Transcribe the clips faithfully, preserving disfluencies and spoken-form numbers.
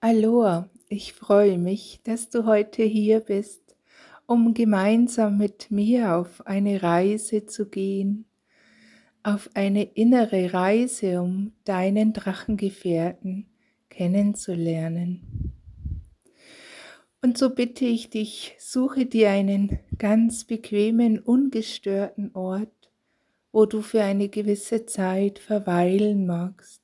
Aloha, ich freue mich, dass du heute hier bist, um gemeinsam mit mir auf eine Reise zu gehen, auf eine innere Reise, um deinen Drachengefährten kennenzulernen. Und so bitte ich dich, suche dir einen ganz bequemen, ungestörten Ort, wo du für eine gewisse Zeit verweilen magst.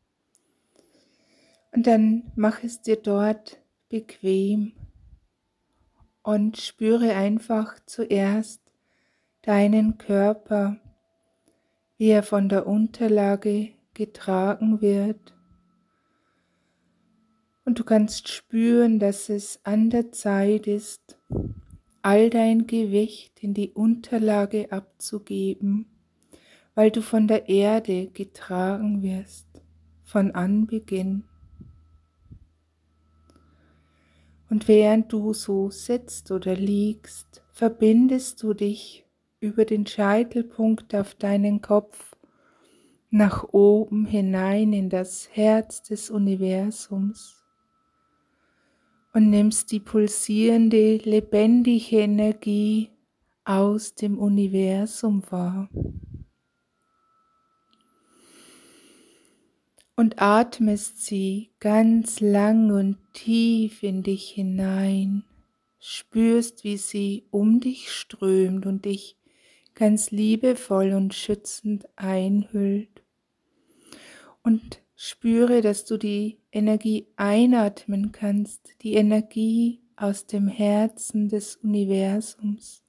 Und dann mach es dir dort bequem und spüre einfach zuerst deinen Körper, wie er von der Unterlage getragen wird. Und du kannst spüren, dass es an der Zeit ist, all dein Gewicht in die Unterlage abzugeben, weil du von der Erde getragen wirst, von Anbeginn. Und während du so sitzt oder liegst, verbindest du dich über den Scheitelpunkt auf deinen Kopf nach oben hinein in das Herz des Universums und nimmst die pulsierende, lebendige Energie aus dem Universum wahr. Und atmest sie ganz lang und tief in dich hinein, spürst, wie sie um dich strömt und dich ganz liebevoll und schützend einhüllt. Und spüre, dass du die Energie einatmen kannst, die Energie aus dem Herzen des Universums.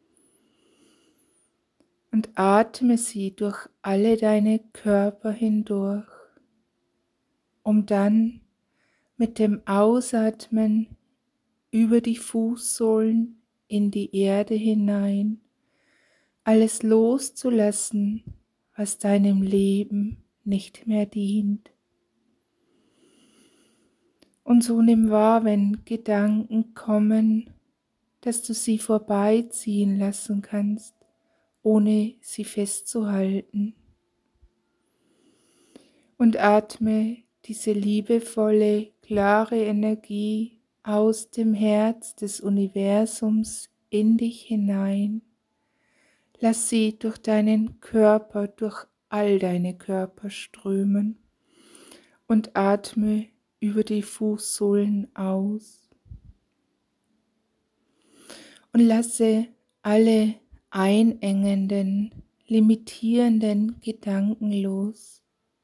Und atme sie durch alle deine Körper hindurch, um dann mit dem Ausatmen über die Fußsohlen in die Erde hinein alles loszulassen, was deinem Leben nicht mehr dient. Und so nimm wahr, wenn Gedanken kommen, dass du sie vorbeiziehen lassen kannst, ohne sie festzuhalten. Und atme diese liebevolle, klare Energie aus dem Herz des Universums in dich hinein. Lass sie durch deinen Körper, durch all deine Körper strömen und atme über die Fußsohlen aus. Und lasse alle einengenden, limitierenden Gedanken los.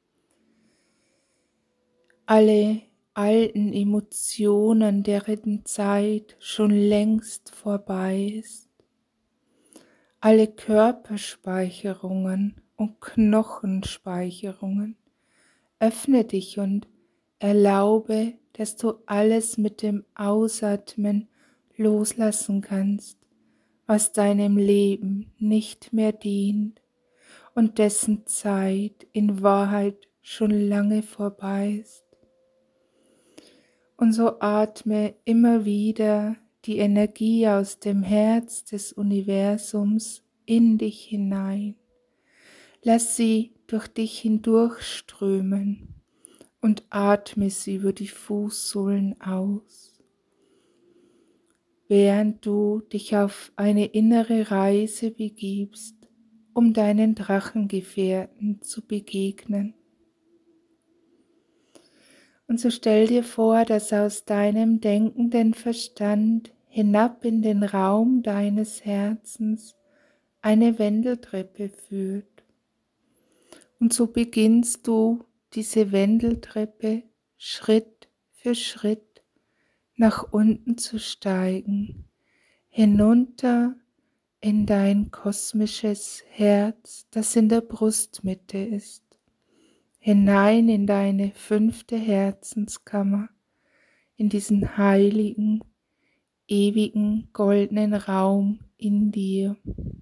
Alle alten Emotionen, deren Zeit schon längst vorbei ist. Alle Körperspeicherungen und Knochenspeicherungen. Öffne dich und erlaube, dass du alles mit dem Ausatmen loslassen kannst, was deinem Leben nicht mehr dient und dessen Zeit in Wahrheit schon lange vorbei ist. Und so atme immer wieder die Energie aus dem Herz des Universums in dich hinein. Lass sie durch dich hindurchströmen und atme sie über die Fußsohlen aus, während du dich auf eine innere Reise begibst, um deinen Drachengefährten zu begegnen. Und so stell dir vor, dass aus deinem denkenden Verstand hinab in den Raum deines Herzens eine Wendeltreppe führt. Und so beginnst du diese Wendeltreppe Schritt für Schritt nach unten zu steigen, hinunter in dein kosmisches Herz, das in der Brustmitte ist. Hinein in deine fünfte Herzenskammer, in diesen heiligen, ewigen, goldenen Raum in dir.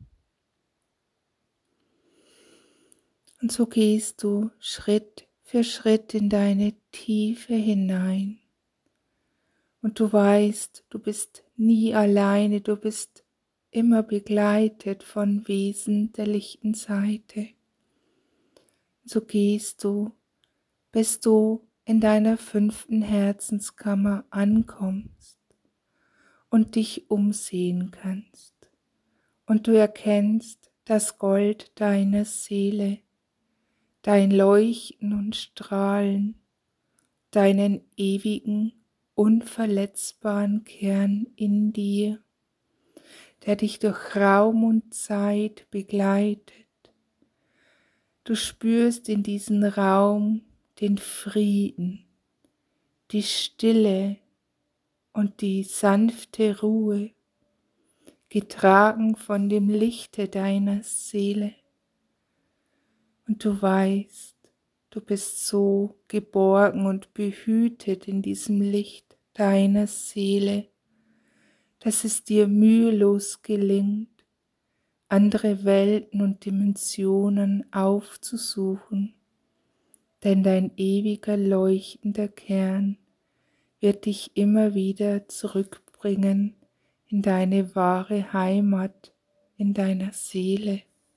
Und so gehst du Schritt für Schritt in deine Tiefe hinein. Und du weißt, du bist nie alleine, du bist immer begleitet von Wesen der lichten Seite. So gehst du, bis du in deiner fünften Herzenskammer ankommst und dich umsehen kannst und du erkennst das Gold deiner Seele, dein Leuchten und Strahlen, deinen ewigen, unverletzbaren Kern in dir, der dich durch Raum und Zeit begleitet. Du spürst in diesem Raum den Frieden, die Stille und die sanfte Ruhe, getragen von dem Lichte deiner Seele. Und du weißt, du bist so geborgen und behütet in diesem Licht deiner Seele, dass es dir mühelos gelingt, andere Welten und Dimensionen aufzusuchen, denn dein ewiger leuchtender Kern wird dich immer wieder zurückbringen in deine wahre Heimat, in deiner Seele.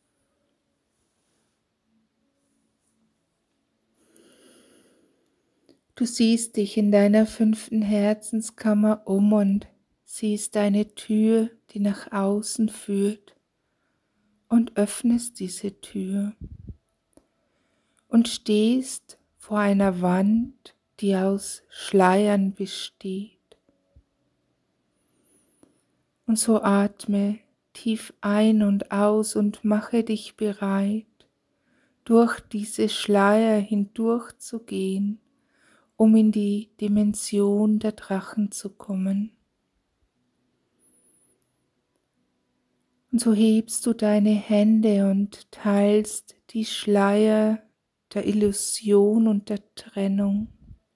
Du siehst dich in deiner fünften Herzenskammer um und siehst eine Tür, die nach außen führt, und öffnest diese Tür und stehst vor einer Wand, die aus Schleiern besteht. Und so atme tief ein und aus und mache dich bereit, durch diese Schleier hindurchzugehen, um in die Dimension der Drachen zu kommen. Und so hebst du deine Hände und teilst die Schleier der Illusion und der Trennung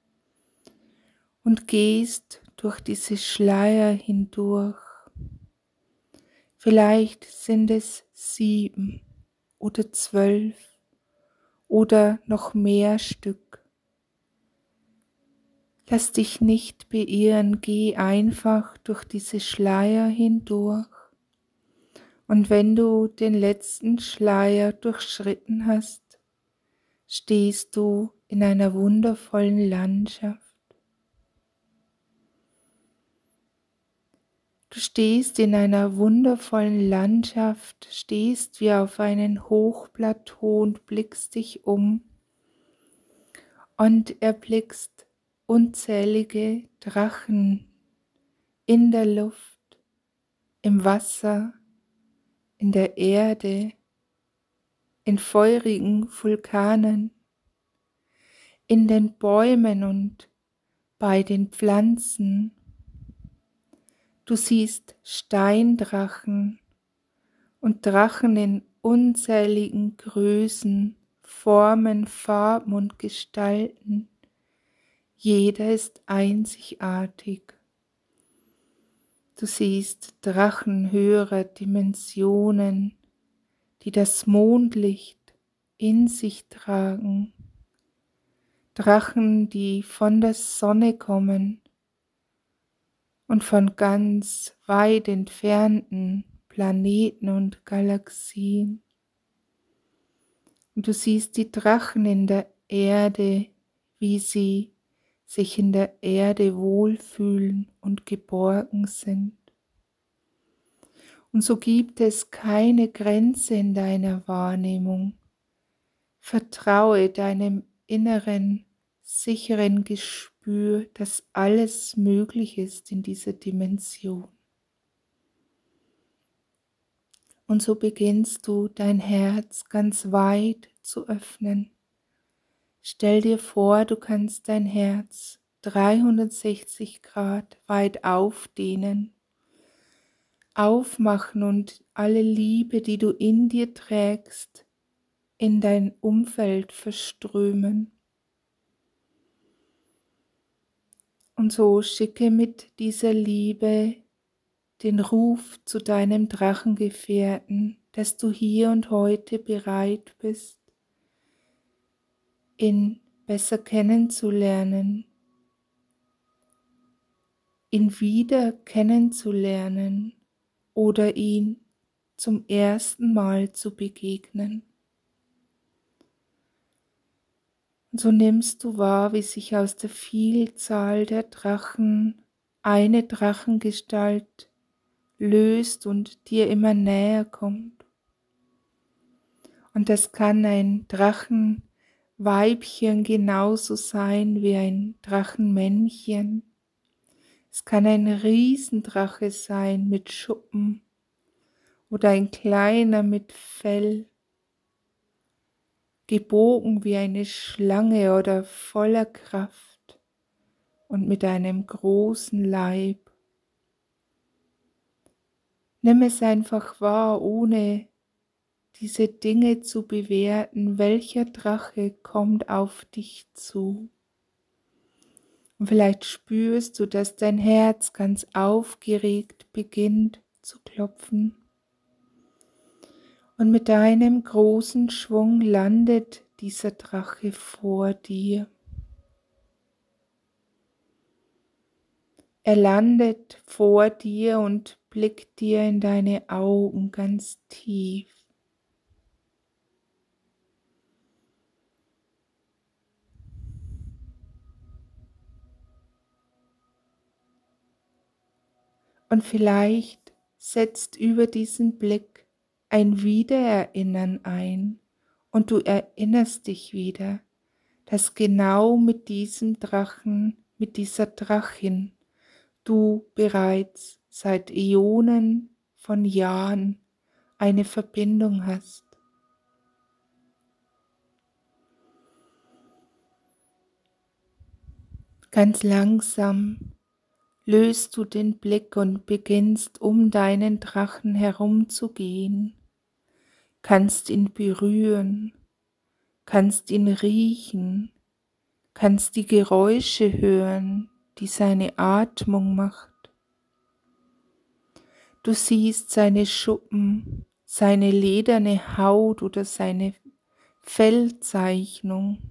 und gehst durch diese Schleier hindurch. Vielleicht sind es sieben oder zwölf oder noch mehr Stück. Lass dich nicht beirren, geh einfach durch diese Schleier hindurch. Und wenn du den letzten Schleier durchschritten hast, stehst du in einer wundervollen Landschaft. Du stehst in einer wundervollen Landschaft, stehst wie auf einem Hochplateau und blickst dich um und erblickst unzählige Drachen in der Luft, im Wasser, in der Erde, in feurigen Vulkanen, in den Bäumen und bei den Pflanzen. Du siehst Steindrachen und Drachen in unzähligen Größen, Formen, Farben und Gestalten. Jeder ist einzigartig. Du siehst Drachen höherer Dimensionen, die das Mondlicht in sich tragen. Drachen, die von der Sonne kommen und von ganz weit entfernten Planeten und Galaxien. Und du siehst die Drachen in der Erde, wie sie sich in der Erde wohlfühlen und geborgen sind. Und so gibt es keine Grenze in deiner Wahrnehmung. Vertraue deinem inneren, sicheren Gespür, dass alles möglich ist in dieser Dimension. Und so beginnst du dein Herz ganz weit zu öffnen. Stell dir vor, du kannst dein Herz dreihundertsechzig Grad weit aufdehnen, aufmachen und alle Liebe, die du in dir trägst, in dein Umfeld verströmen. Und so schicke mit dieser Liebe den Ruf zu deinem Drachengefährten, dass du hier und heute bereit bist, ihn besser kennenzulernen, ihn wieder kennenzulernen oder ihn zum ersten Mal zu begegnen. Und so nimmst du wahr, wie sich aus der Vielzahl der Drachen eine Drachengestalt löst und dir immer näher kommt. Und das kann ein Drachenweibchen genauso sein wie ein Drachenmännchen. Es kann ein Riesendrache sein mit Schuppen oder ein kleiner mit Fell, gebogen wie eine Schlange oder voller Kraft und mit einem großen Leib. Nimm es einfach wahr, ohne diese Dinge zu bewerten. Welcher Drache kommt auf dich zu? Und vielleicht spürst du, dass dein Herz ganz aufgeregt beginnt zu klopfen. Und mit deinem großen Schwung landet dieser Drache vor dir. Er landet vor dir und blickt dir in deine Augen ganz tief. Und vielleicht setzt über diesen Blick ein Wiedererinnern ein und du erinnerst dich wieder, dass genau mit diesem Drachen, mit dieser Drachin, du bereits seit Äonen von Jahren eine Verbindung hast. Ganz langsam löst du den Blick und beginnst um deinen Drachen herumzugehen, kannst ihn berühren, kannst ihn riechen, kannst die Geräusche hören, die seine Atmung macht. Du siehst seine Schuppen, seine lederne Haut oder seine Fellzeichnung.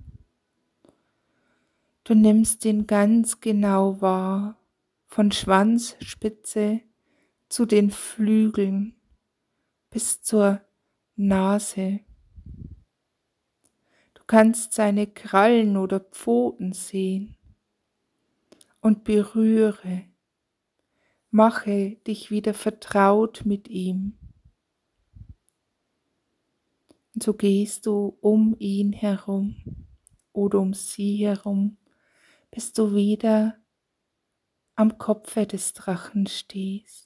Du nimmst ihn ganz genau wahr, von Schwanzspitze zu den Flügeln bis zur Nase. Du kannst seine Krallen oder Pfoten sehen und berühre, mache dich wieder vertraut mit ihm. Und so gehst du um ihn herum oder um sie herum, bis du wieder am Kopfe des Drachen stehst.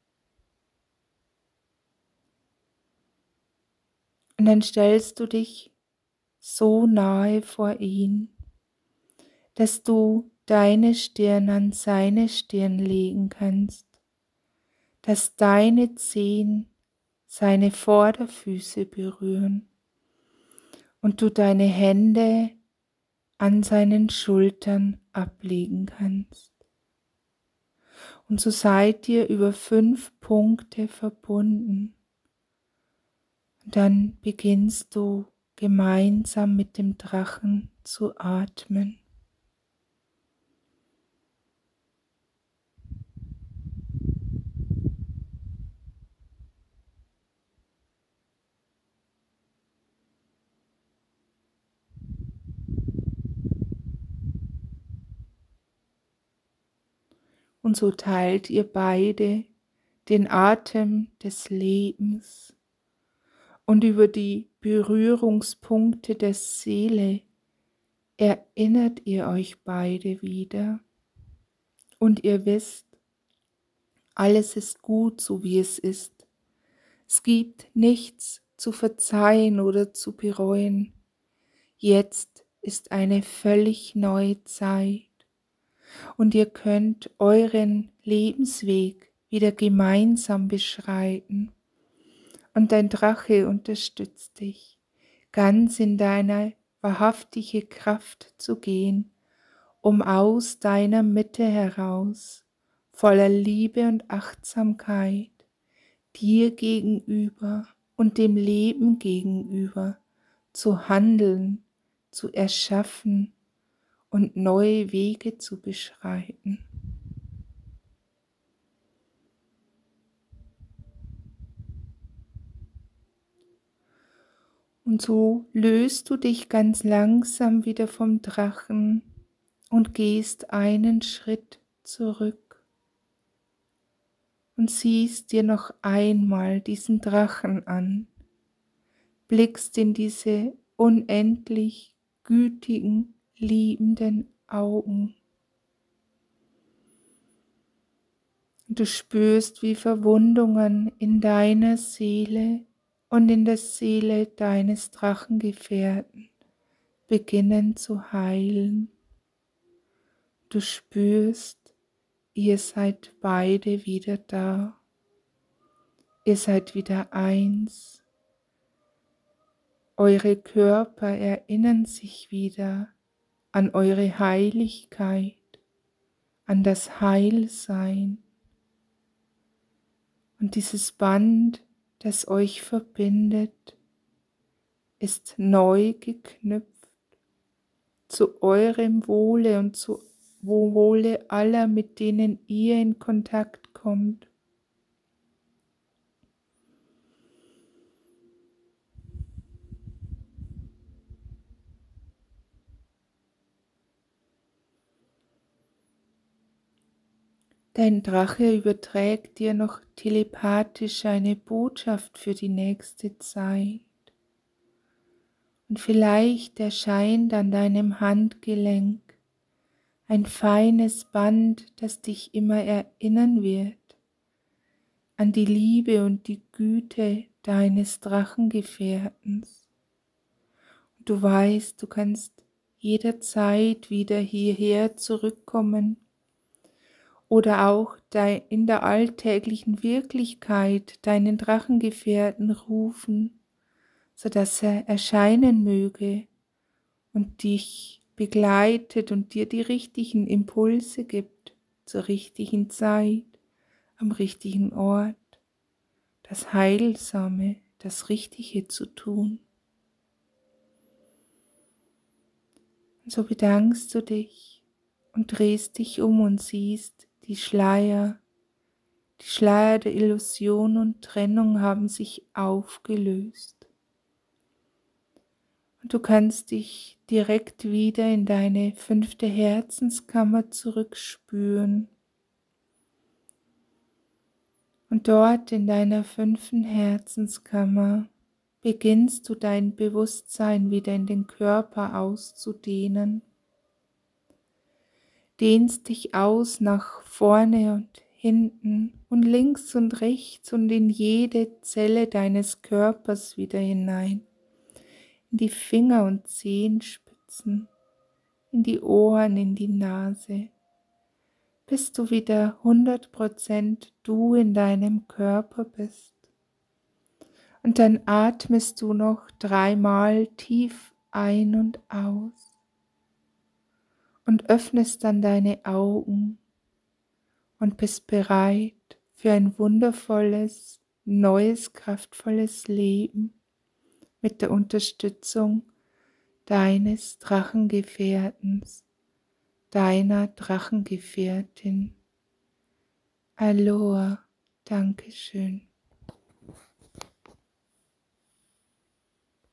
Und dann stellst du dich so nahe vor ihn, dass du deine Stirn an seine Stirn legen kannst, dass deine Zehen seine Vorderfüße berühren und du deine Hände an seinen Schultern ablegen kannst. Und so seid ihr über fünf Punkte verbunden. Und dann beginnst du gemeinsam mit dem Drachen zu atmen. Und so teilt ihr beide den Atem des Lebens und über die Berührungspunkte der Seele erinnert ihr euch beide wieder und ihr wisst, alles ist gut, so wie es ist. Es gibt nichts zu verzeihen oder zu bereuen. Jetzt ist eine völlig neue Zeit und ihr könnt euren Lebensweg wieder gemeinsam beschreiten. Und dein Drache unterstützt dich, ganz in deine wahrhaftige Kraft zu gehen, um aus deiner Mitte heraus, voller Liebe und Achtsamkeit, dir gegenüber und dem Leben gegenüber zu handeln, zu erschaffen und neue Wege zu beschreiten. Und Und so löst du dich ganz langsam wieder vom Drachen und gehst einen Schritt zurück und siehst dir noch einmal diesen Drachen an, blickst in diese unendlich gütigen, liebenden Augen. Und du spürst, wie Verwundungen in deiner Seele und in der Seele deines Drachengefährten beginnen zu heilen. Du spürst, ihr seid beide wieder da. Ihr seid wieder eins. Eure Körper erinnern sich wieder an eure Heiligkeit, an das Heilsein. Und dieses Band, das euch verbindet, ist neu geknüpft zu eurem Wohle und zu Wohle aller, mit denen ihr in Kontakt kommt. Dein Drache überträgt dir noch telepathisch eine Botschaft für die nächste Zeit. Und vielleicht erscheint an deinem Handgelenk ein feines Band, das dich immer erinnern wird an die Liebe und die Güte deines Drachengefährtens. Und du weißt, du kannst jederzeit wieder hierher zurückkommen oder auch in der alltäglichen Wirklichkeit deinen Drachengefährten rufen, sodass er erscheinen möge und dich begleitet und dir die richtigen Impulse gibt, zur richtigen Zeit, am richtigen Ort, das Heilsame, das Richtige zu tun. Und so bedankst du dich und drehst dich um und siehst, die Schleier, die Schleier der Illusion und Trennung haben sich aufgelöst. Und du kannst dich direkt wieder in deine fünfte Herzenskammer zurückspüren. Und dort in deiner fünften Herzenskammer beginnst du dein Bewusstsein wieder in den Körper auszudehnen. Dehnst dich aus nach vorne und hinten und links und rechts und in jede Zelle deines Körpers wieder hinein. In die Finger und Zehenspitzen, in die Ohren, in die Nase, bis du wieder hundert Prozent du in deinem Körper bist. Und dann atmest du noch dreimal tief ein und aus und öffnest dann deine Augen und bist bereit für ein wundervolles, neues, kraftvolles Leben mit der Unterstützung deines Drachengefährtens, deiner Drachengefährtin. Aloha, Dankeschön.